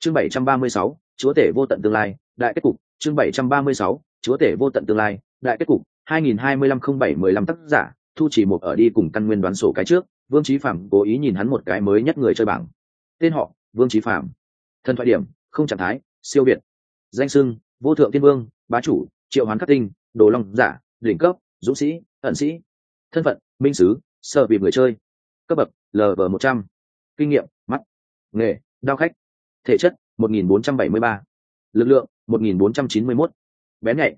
Chương 736, chúa tể vô tận tương lai, đại kết cục. Chương 736, chúa tể vô tận tương lai, đại kết cục. 2025-07-15 tác giả, Thu Chỉ Một ở đi cùng căn nguyên đoán sổ cái trước, Vương Chí Phạm cố ý nhìn hắn một cái mới nhất người chơi bảng. Tên họ: Vương Chí Phạm. Thân thoại điểm: không trạng thái, siêu việt. Danh xưng: Vô thượng tiên vương, bá chủ, triệu hoán khắc tinh, đồ long giả, đỉnh cấp, dũng sĩ, ẩn sĩ. Thân phận: minh sứ, sở vì người chơi. Cấp bậc: LV100. Kinh nghiệm: mắt. Nghề: đao khách. Thể chất: 1473. Lực lượng: 1491. Bén nhạy: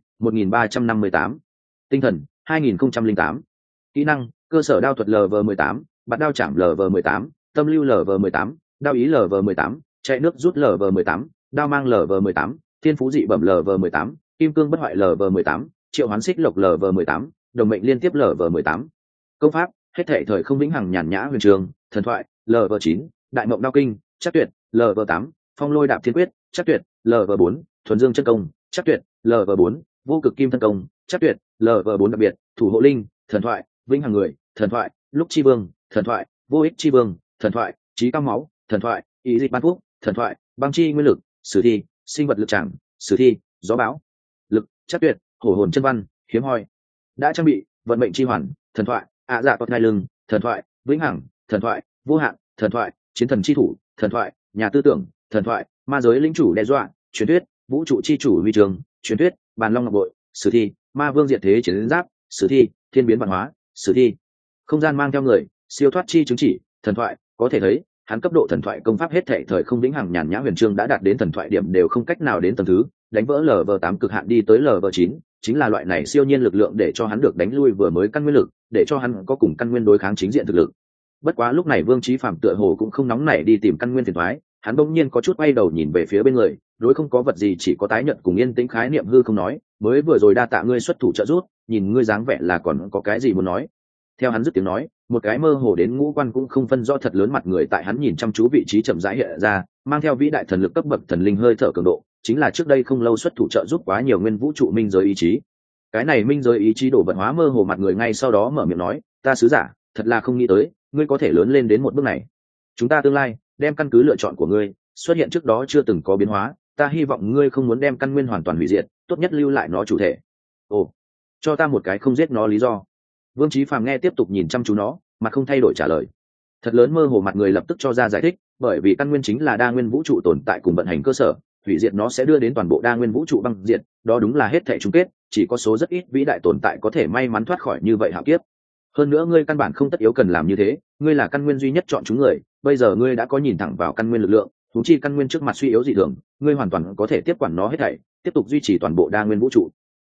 1358. Tinh thần: 2008. Kỹ năng: cơ sở đao thuật LV18, bạt đao chạm LV18, tâm lưu LV18, đao ý LV18, chạy nước rút LV18, đao mang LV18, thiên phú dị bẩm LV18, kim cương bất hoại LV18, triệu hoán xích lộc LV18, đồng mệnh liên tiếp LV18. Công pháp: hết thảy thời không vĩnh hằng nhàn nhã huyền trường, thần thoại LV9, đại mộng đao kinh, chắc tuyệt LV8, phong lôi đạp thiên quyết, chắc tuyệt LV4, thuần dương chân công, chắc tuyệt LV4, vô cực kim thân công, chắc tuyệt LV4 đặc biệt, thủ hộ linh, thần thoại vĩnh hằng người, thần thoại lúc chi vương, thần thoại vô ích chi vương, thần thoại trí cao máu, thần thoại ý dịch ban thuốc, thần thoại băng chi nguyên lực, sử thi sinh vật lực tràng, sử thi gió bão lực, chắc tuyệt hổ hồn chân văn, hiếm hoi. Đã trang bị vận mệnh chi hoàn, thần thoại dạ tuật ngai lưng, thần thoại vĩnh hằng, thần thoại vô hạn, thần thoại chiến thần chi thủ, thần thoại nhà tư tưởng, thần thoại ma giới lĩnh chủ đe dọa, truyền thuyết vũ trụ chi chủ huy trường, truyền thuyết bàn long ngọc bội, sử thi ma vương diệt thế chiến giáp, sử thi thiên biến văn hóa, sử thi không gian mang theo người, siêu thoát chi chứng chỉ, thần thoại. Có thể thấy hắn cấp độ thần thoại công pháp hết thệ thời không vĩnh hằng nhàn nhã huyền chương đã đạt đến thần thoại điểm đều không cách nào đến tầng thứ, đánh vỡ LV8 cực hạn đi tới LV9, chính là loại này siêu nhiên lực lượng để cho hắn được đánh lui vừa mới căn nguyên lực, để cho hắn có cùng căn nguyên đối kháng chính diện thực lực. Bất quá lúc này Vương Chí Phạm tựa hồ cũng không nóng nảy đi tìm căn nguyên phiền toái, hắn bỗng nhiên có chút quay đầu nhìn về phía bên người, đối không có vật gì chỉ có tái nhận cùng yên tĩnh khái niệm hư không nói, mới vừa rồi đa tạ ngươi xuất thủ trợ giúp, nhìn ngươi dáng vẻ là còn có cái gì muốn nói. Theo hắn dứt tiếng nói, một cái mơ hồ đến ngũ quan cũng không phân rõ thật lớn mặt người tại hắn nhìn chăm chú vị trí chậm rãi hiện ra, mang theo vĩ đại thần lực cấp bậc thần linh hơi thở cường độ, chính là trước đây không lâu xuất thủ trợ giúp quá nhiều nguyên vũ trụ minh giới ý chí. Cái này minh giới ý chí đổ vận hóa mơ hồ mặt người ngay sau đó mở miệng nói, ta sứ giả, thật là không nghĩ tới ngươi có thể lớn lên đến một bước này. Chúng ta tương lai đem căn cứ lựa chọn của ngươi xuất hiện trước đó chưa từng có biến hóa, ta hy vọng ngươi không muốn đem căn nguyên hoàn toàn hủy diệt, tốt nhất lưu lại nó chủ thể. Ồ, cho ta một cái không giết nó lý do. Vương Chí Phạm nghe tiếp tục nhìn chăm chú nó, mà không thay đổi trả lời. Thật lớn mơ hồ mặt người lập tức cho ra giải thích, bởi vì căn nguyên chính là đa nguyên vũ trụ tồn tại cùng vận hành cơ sở, hủy diệt nó sẽ đưa đến toàn bộ đa nguyên vũ trụ băng diệt, đó đúng là hết thảy chung kết, chỉ có số rất ít vĩ đại tồn tại có thể may mắn thoát khỏi như vậy hạo kiếp. Hơn nữa ngươi căn bản không tất yếu cần làm như thế, ngươi là căn nguyên duy nhất chọn chúng người, bây giờ ngươi đã có nhìn thẳng vào căn nguyên lực lượng, huống chi căn nguyên trước mặt suy yếu dị thường, ngươi hoàn toàn có thể tiếp quản nó hết thảy, tiếp tục duy trì toàn bộ đa nguyên vũ trụ.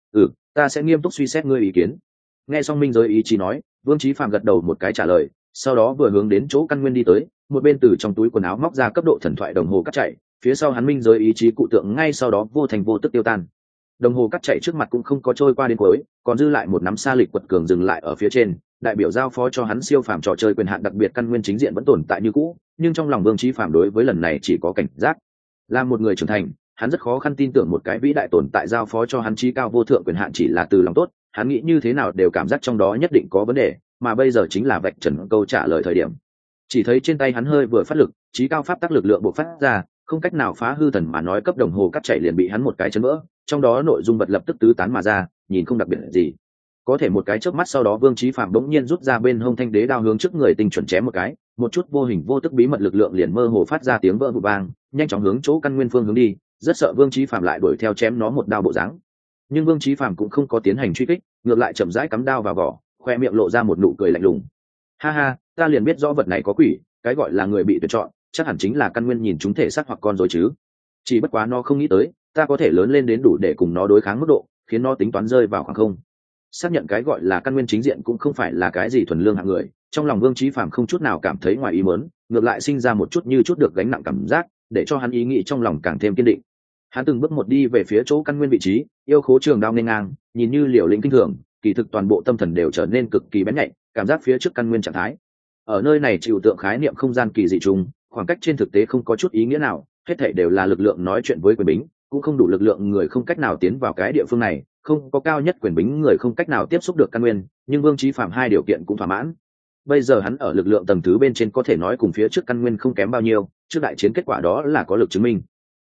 Ta sẽ nghiêm túc suy xét ngươi ý kiến. Nghe xong minh giới ý chí nói, Vương Chí Phạm gật đầu một cái trả lời, sau đó vừa hướng đến chỗ căn nguyên đi tới, một bên từ trong túi quần áo móc ra cấp độ thần thoại đồng hồ cắt chạy, phía sau hắn minh giới ý chí cụ tượng ngay sau đó vô thành vô tức tiêu tan. Đồng hồ cắt chạy trước mặt cũng không có trôi qua đến cuối, còn dư lại một nắm sa lịch quật cường dừng lại ở phía trên, đại biểu giao phó cho hắn siêu phàm trò chơi quyền hạn đặc biệt căn nguyên chính diện vẫn tồn tại như cũ, nhưng trong lòng Vương Chí Phạm đối với lần này chỉ có cảnh giác. Là một người trưởng thành, hắn rất khó khăn tin tưởng một cái vĩ đại tồn tại giao phó cho hắn trí cao vô thượng quyền hạn chỉ là từ lòng tốt, hắn nghĩ như thế nào đều cảm giác trong đó nhất định có vấn đề, mà bây giờ chính là vạch trần câu trả lời thời điểm. Chỉ thấy trên tay hắn hơi vừa phát lực, trí cao pháp tắc lực lượng bộc phát ra, không cách nào phá hư thần mà nói cấp đồng hồ cắt chạy liền bị hắn một cái chấn vỡ, trong đó nội dung vật lập tức tứ tán mà ra, nhìn không đặc biệt gì. Có thể một cái chớp mắt sau đó Vương Chí Phạm bỗng nhiên rút ra bên hông thanh đế đao hướng trước người tinh chuẩn chém một cái, một chút vô hình vô tức bí mật lực lượng liền mơ hồ phát ra tiếng vỡ vụn vang, nhanh chóng hướng chỗ căn nguyên phương hướng đi, rất sợ Vương Chí Phạm lại đuổi theo chém nó một đao bộ dáng. Nhưng Vương Chí Phạm cũng không có tiến hành truy kích, ngược lại chậm rãi cắm đao vào vỏ, khoe miệng lộ ra một nụ cười lạnh lùng. Ha ha, ta liền biết rõ vật này có quỷ, cái gọi là người bị tuyển chọn, chắc hẳn chính là căn nguyên nhìn chúng thể xác hoặc con rồi chứ. Chỉ bất quá nó không nghĩ tới, ta có thể lớn lên đến đủ để cùng nó đối kháng mức độ, khiến nó tính toán rơi vào khoảng không. Xác nhận cái gọi là căn nguyên chính diện cũng không phải là cái gì thuần lương hạng người, trong lòng Vương Chí Phạm không chút nào cảm thấy ngoài ý muốn, ngược lại sinh ra một chút như chút được gánh nặng cảm giác, để cho hắn ý nghĩ trong lòng càng thêm kiên định. Hắn từng bước một đi về phía chỗ căn nguyên vị trí, yêu khố trường đao nên ngang, nhìn như liều lĩnh kinh thường, kỳ thực toàn bộ tâm thần đều trở nên cực kỳ bén nhạy, cảm giác phía trước căn nguyên trạng thái. Ở nơi này chịu tượng khái niệm không gian kỳ dị trùng, khoảng cách trên thực tế không có chút ý nghĩa nào, hết thảy đều là lực lượng nói chuyện với quyền bính, cũng không đủ lực lượng người không cách nào tiến vào cái địa phương này, không có cao nhất quyền bính người không cách nào tiếp xúc được căn nguyên, nhưng Vương Chí Phạm hai điều kiện cũng thỏa mãn. Bây giờ hắn ở lực lượng tầng thứ bên trên có thể nói cùng phía trước căn nguyên không kém bao nhiêu, trước đại chiến kết quả đó là có lực chứng minh.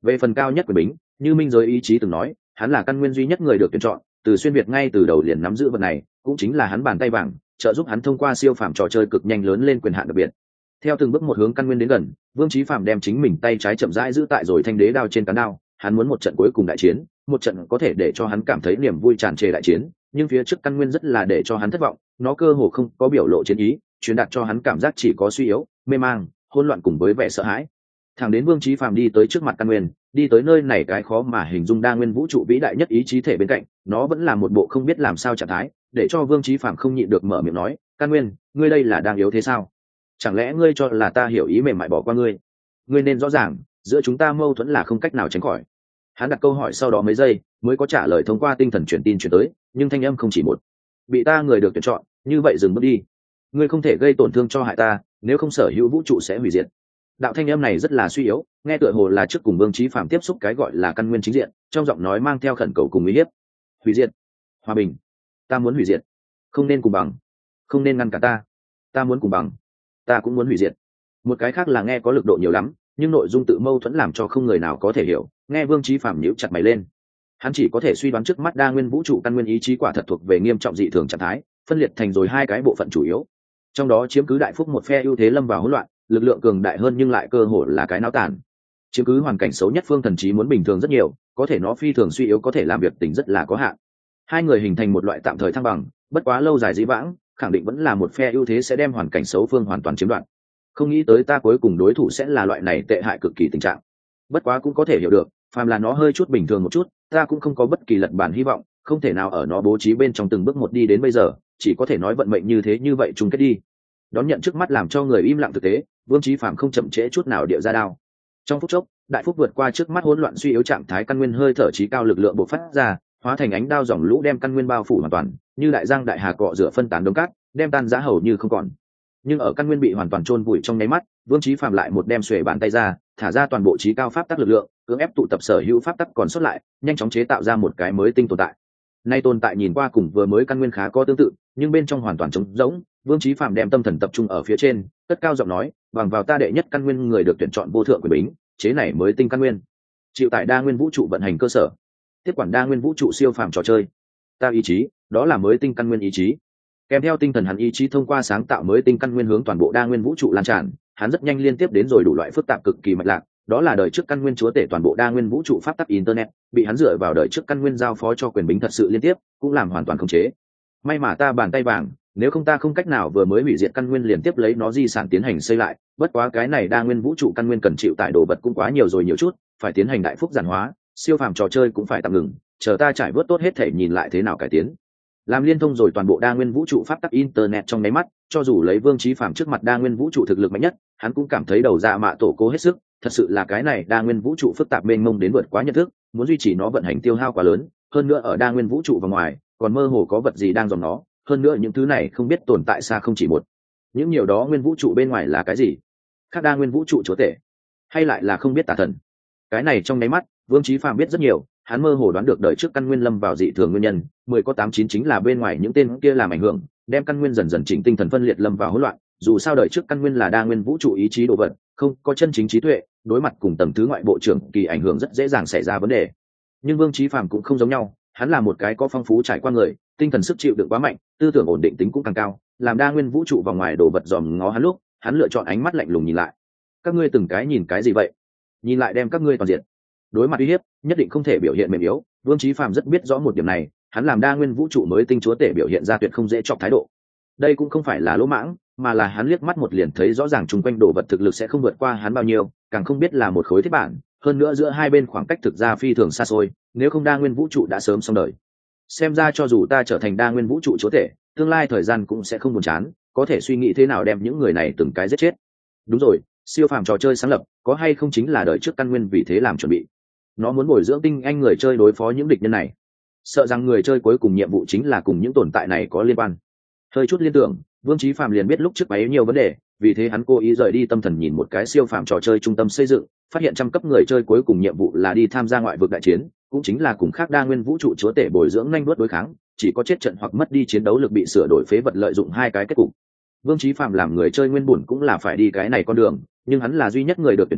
Về phần cao nhất quyền bính, như minh giới ý chí từng nói, hắn là căn nguyên duy nhất người được tuyển chọn, từ xuyên việt ngay từ đầu liền nắm giữ vật này, cũng chính là hắn bàn tay vàng, trợ giúp hắn thông qua siêu phàm trò chơi cực nhanh lớn lên quyền hạn đặc biệt. Theo từng bước một hướng căn nguyên đến gần, Vương Chí Phạm đem chính mình tay trái chậm rãi giữ tại rồi thanh đế đao trên cán đao, hắn muốn một trận cuối cùng đại chiến, một trận có thể để cho hắn cảm thấy niềm vui tràn trề đại chiến, nhưng phía trước căn nguyên rất là để cho hắn thất vọng, nó cơ hồ không có biểu lộ chiến ý, truyền đạt cho hắn cảm giác chỉ có suy yếu, mê mang, hỗn loạn cùng với vẻ sợ hãi. Thẳng đến Vương Chí Phạm đi tới trước mặt căn nguyên, đi tới nơi này cái khó mà hình dung đa nguyên vũ trụ vĩ đại nhất ý chí thể bên cạnh, nó vẫn là một bộ không biết làm sao trạng thái, để cho Vương Chí Phạm không nhịn được mở miệng nói, "Căn nguyên, ngươi đây là đang yếu thế sao? Chẳng lẽ ngươi cho là ta hiểu ý mềm mại bỏ qua ngươi? Ngươi nên rõ ràng, giữa chúng ta mâu thuẫn là không cách nào tránh khỏi." Hắn đặt câu hỏi sau đó mấy giây mới có trả lời thông qua tinh thần truyền tin truyền tới, nhưng thanh âm không chỉ một. "Bị ta người được tuyển chọn, như vậy dừng bước đi. Ngươi không thể gây tổn thương cho hại ta, nếu không sở hữu vũ trụ sẽ hủy diệt." Đạo thanh âm này rất là suy yếu, nghe tựa hồ là trước cùng Vương Chí Phạm tiếp xúc cái gọi là căn nguyên chính diện, trong giọng nói mang theo khẩn cầu cùng uy hiếp. "Hủy diệt, hòa bình, ta muốn hủy diệt, không nên cùng bằng, không nên ngăn cả ta, ta muốn cùng bằng, ta cũng muốn hủy diệt." Một cái khác là nghe có lực độ nhiều lắm, nhưng nội dung tự mâu thuẫn làm cho không người nào có thể hiểu, nghe Vương Chí Phạm nhíu chặt mày lên. Hắn chỉ có thể suy đoán trước mắt đa nguyên vũ trụ căn nguyên ý chí quả thật thuộc về nghiêm trọng dị thường trạng thái, phân liệt thành rồi hai cái bộ phận chủ yếu, trong đó chiếm cứ đại phúc một phe ưu thế lâm vào hỗn loạn, lực lượng cường đại hơn nhưng lại cơ hồ là cái náo tàn. Chiếm cứ hoàn cảnh xấu nhất phương thần trí muốn bình thường rất nhiều, có thể nó phi thường suy yếu, có thể làm việc tình rất là có hạn. Hai người hình thành một loại tạm thời thăng bằng, bất quá lâu dài dĩ vãng, khẳng định vẫn là một phe ưu thế sẽ đem hoàn cảnh xấu phương hoàn toàn chiếm đoạt. Không nghĩ tới ta cuối cùng đối thủ sẽ là loại này tệ hại cực kỳ tình trạng. Bất quá cũng có thể hiểu được, phàm là nó hơi chút bình thường một chút, ta cũng không có bất kỳ lật bản hy vọng, không thể nào ở nó bố trí bên trong từng bước một đi đến bây giờ, chỉ có thể nói vận mệnh như thế như vậy chung kết đi. Đón nhận trước mắt làm cho người im lặng thực tế, Vương Chí Phạm không chậm trễ chút nào địa ra đao. Trong phút chốc, đại phúc vượt qua trước mắt hỗn loạn suy yếu trạng thái căn nguyên hơi thở trí cao lực lượng bộc phát ra, hóa thành ánh đao dòng lũ đem căn nguyên bao phủ hoàn toàn, như đại giang đại hà cọ rửa phân tán đống cát, đem tan rã hầu như không còn. Nhưng ở căn nguyên bị hoàn toàn chôn vùi trong nháy mắt, Vương Chí Phạm lại một đem xuề bàn tay ra, thả ra toàn bộ trí cao pháp tắc lực lượng, cưỡng ép tụ tập sở hữu pháp tắc còn sót lại, nhanh chóng chế tạo ra một cái mới tinh tồn tại. Nay tồn tại nhìn qua cùng vừa mới căn nguyên khá có tương tự, nhưng bên trong hoàn toàn trống rỗng. Vương Chí Phạm đem tâm thần tập trung ở phía trên, cất cao giọng nói, bằng vào ta đệ nhất căn nguyên người được tuyển chọn vô thượng quyền bính, chế này mới tinh căn nguyên, chịu tại đa nguyên vũ trụ vận hành cơ sở, tiếp quản đa nguyên vũ trụ siêu phàm trò chơi. Ta ý chí, đó là mới tinh căn nguyên ý chí. Kèm theo tinh thần hắn ý chí thông qua sáng tạo mới tinh căn nguyên hướng toàn bộ đa nguyên vũ trụ lan tràn, hắn rất nhanh liên tiếp đến rồi đủ loại phức tạp cực kỳ mạch lạc, đó là đời trước căn nguyên chúa tể toàn bộ đa nguyên vũ trụ pháp tắc internet, bị hắn dựa vào đời trước căn nguyên giao phó cho quyền bính thật sự liên tiếp, cũng làm hoàn toàn khống chế. May mà ta bàn tay vàng, nếu không ta không cách nào vừa mới hủy diệt căn nguyên liền tiếp lấy nó di sản tiến hành xây lại, bất quá cái này đa nguyên vũ trụ căn nguyên cần chịu tải đồ vật cũng quá nhiều rồi nhiều chút, phải tiến hành đại phúc giản hóa, siêu phàm trò chơi cũng phải tạm ngừng, chờ ta trải vớt tốt hết thể nhìn lại thế nào cải tiến. Làm liên thông rồi toàn bộ đa nguyên vũ trụ pháp tắc internet trong nháy mắt, cho dù lấy Vương Chí Phạm trước mặt đa nguyên vũ trụ thực lực mạnh nhất, hắn cũng cảm thấy đầu dạ mạ tổ cố hết sức, thật sự là cái này đa nguyên vũ trụ phức tạp mênh mông đến vượt quá nhận thức, muốn duy trì nó vận hành tiêu hao quá lớn, hơn nữa ở đa nguyên vũ trụ và ngoài, còn mơ hồ có vật gì đang dòm nó, hơn nữa những thứ này không biết tồn tại xa không chỉ một. Những nhiều đó nguyên vũ trụ bên ngoài là cái gì? Khác đa nguyên vũ trụ chúa tể, hay lại là không biết tà thần? Cái này trong nháy mắt, Vương Chí Phạm biết rất nhiều, hắn mơ hồ đoán được đời trước căn nguyên lâm vào dị thường nguyên nhân, 10 có 8 9 chính là bên ngoài những tên kia làm ảnh hưởng, đem căn nguyên dần dần chỉnh tinh thần phân liệt lâm vào hỗn loạn, dù sao đời trước căn nguyên là đa nguyên vũ trụ ý chí đồ vật, không có chân chính trí tuệ, đối mặt cùng tầng thứ ngoại bộ trưởng kỳ ảnh hưởng rất dễ dàng xảy ra vấn đề. Nhưng Vương Chí Phạm cũng không giống nhau, hắn là một cái có phong phú trải qua người, tinh thần sức chịu đựng quá mạnh, tư tưởng ổn định tính cũng càng cao, làm đa nguyên vũ trụ vào ngoài đồ vật dòm ngó hắn lúc, hắn lựa chọn ánh mắt lạnh lùng nhìn lại. Các ngươi từng cái nhìn cái gì vậy? Nhìn lại đem các ngươi toàn diện. Đối mặt uy hiếp, nhất định không thể biểu hiện mềm yếu, Vương Chí Phạm rất biết rõ một điểm này, hắn làm đa nguyên vũ trụ mới tinh chúa tể biểu hiện ra tuyệt không dễ chọc thái độ. Đây cũng không phải là lỗ mãng, mà là hắn liếc mắt một liền thấy rõ ràng chung quanh đồ vật thực lực sẽ không vượt qua hắn bao nhiêu, càng không biết là một khối thiết bản, hơn nữa giữa hai bên khoảng cách thực ra phi thường xa xôi, nếu không đa nguyên vũ trụ đã sớm xong đời. Xem ra cho dù ta trở thành đa nguyên vũ trụ chúa tể, tương lai thời gian cũng sẽ không buồn chán, có thể suy nghĩ thế nào đem những người này từng cái giết chết. Đúng rồi, siêu phàm trò chơi sáng lập, có hay không chính là đời trước căn nguyên vì thế làm chuẩn bị. Nó muốn bồi dưỡng tinh anh người chơi đối phó những địch nhân này. Sợ rằng người chơi cuối cùng nhiệm vụ chính là cùng những tồn tại này có liên quan. Hơi chút liên tưởng, Vương Chí Phạm liền biết lúc trước bấy nhiều vấn đề, vì thế hắn cố ý rời đi tâm thần nhìn một cái siêu phàm trò chơi trung tâm xây dựng, phát hiện trăm cấp người chơi cuối cùng nhiệm vụ là đi tham gia ngoại vực đại chiến, cũng chính là cùng khác đa nguyên vũ trụ chúa tể bồi dưỡng nhanh đuốt đối kháng, chỉ có chết trận hoặc mất đi chiến đấu lực bị sửa đổi phế vật lợi dụng hai cái kết cục. Vương Chí Phạm làm người chơi nguyên bổn cũng là phải đi cái này con đường, nhưng hắn là duy nhất người được tuyển chọn,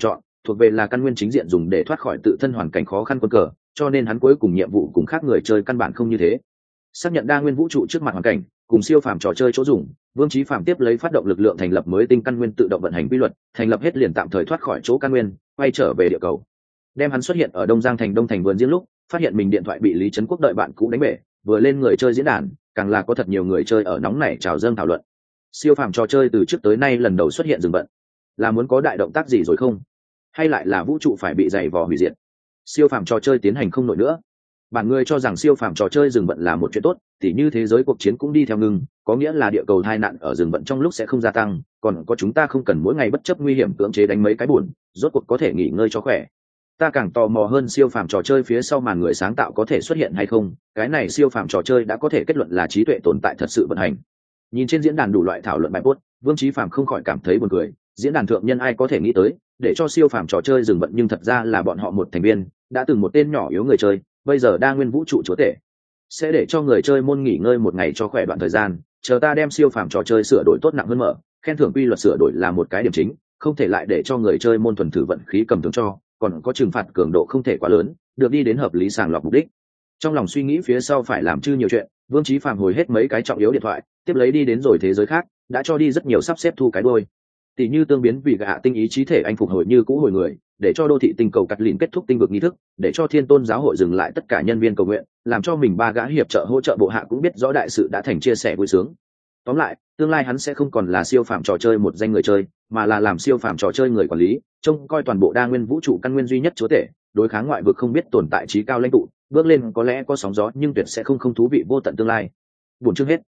thuộc về là căn nguyên chính diện dùng để thoát khỏi tự thân hoàn cảnh khó khăn quân cờ, cho nên hắn cuối cùng nhiệm vụ cùng khác người chơi căn bản không như thế. Xác nhận đa nguyên vũ trụ trước mặt hoàn cảnh cùng siêu phàm trò chơi chỗ dùng, Vương Chí Phàm tiếp lấy phát động lực lượng thành lập mới tinh căn nguyên tự động vận hành quy luật, thành lập hết liền tạm thời thoát khỏi chỗ căn nguyên, quay trở về địa cầu. Đem hắn xuất hiện ở Đông Giang thành Đông thành vườn riêng lúc, phát hiện mình điện thoại bị Lý Trấn Quốc đợi bạn cũ đánh bể, vừa lên người chơi diễn đàn, càng là có thật nhiều người chơi ở nóng này trào dâng thảo luận. Siêu phàm trò chơi từ trước tới nay lần đầu xuất hiện dừng bận, là muốn có đại động tác gì rồi không? Hay lại là vũ trụ phải bị dày vò hủy diệt? Siêu phàm trò chơi tiến hành không nổi nữa. Bản người cho rằng siêu phàm trò chơi dừng bận là một chuyện tốt, tỉ như thế giới cuộc chiến cũng đi theo ngưng, có nghĩa là địa cầu tai nạn ở dừng bận trong lúc sẽ không gia tăng, còn có chúng ta không cần mỗi ngày bất chấp nguy hiểm cưỡng chế đánh mấy cái buồn, rốt cuộc có thể nghỉ ngơi cho khỏe. Ta càng tò mò hơn siêu phàm trò chơi phía sau màn người sáng tạo có thể xuất hiện hay không, cái này siêu phàm trò chơi đã có thể kết luận là trí tuệ tồn tại thật sự vận hành. Nhìn trên diễn đàn đủ loại thảo luận bài post, Vương Chí Phàm không khỏi cảm thấy buồn cười, diễn đàn thượng nhân ai có thể nghĩ tới, để cho siêu phàm trò chơi dừng bận nhưng thật ra là bọn họ một thành viên, đã từng một tên nhỏ yếu người chơi, bây giờ đa nguyên vũ trụ chúa tể, sẽ để cho người chơi môn nghỉ ngơi một ngày cho khỏe đoạn thời gian, chờ ta đem siêu phàm trò chơi sửa đổi tốt nặng hơn mở, khen thưởng quy luật sửa đổi là một cái điểm chính, không thể lại để cho người chơi môn thuần thử vận khí cầm tướng cho, còn có trừng phạt cường độ không thể quá lớn, được đi đến hợp lý sàng lọc mục đích. Trong lòng suy nghĩ phía sau phải làm chư nhiều chuyện, Vương Chí Phàm hồi hết mấy cái trọng yếu điện thoại, tiếp lấy đi đến rồi thế giới khác, đã cho đi rất nhiều sắp xếp thu cái đuôi. Tỷ như tương biến vì gạ tinh ý chí thể anh phục hồi như cũ hồi người, để cho đô thị tinh cầu cắt lìn kết thúc tinh vực nghi thức, để cho Thiên Tôn giáo hội dừng lại tất cả nhân viên cầu nguyện, làm cho mình ba gã hiệp trợ hỗ trợ bộ hạ cũng biết rõ đại sự đã thành chia sẻ vui sướng. Tóm lại, tương lai hắn sẽ không còn là siêu phàm trò chơi một danh người chơi, mà là làm siêu phàm trò chơi người quản lý, trông coi toàn bộ đa nguyên vũ trụ căn nguyên duy nhất chúa tể, đối kháng ngoại vực không biết tồn tại trí cao lãnh tụ, bước lên có lẽ có sóng gió nhưng tuyệt sẽ không thú vị vô tận tương lai. Buổi chương hết.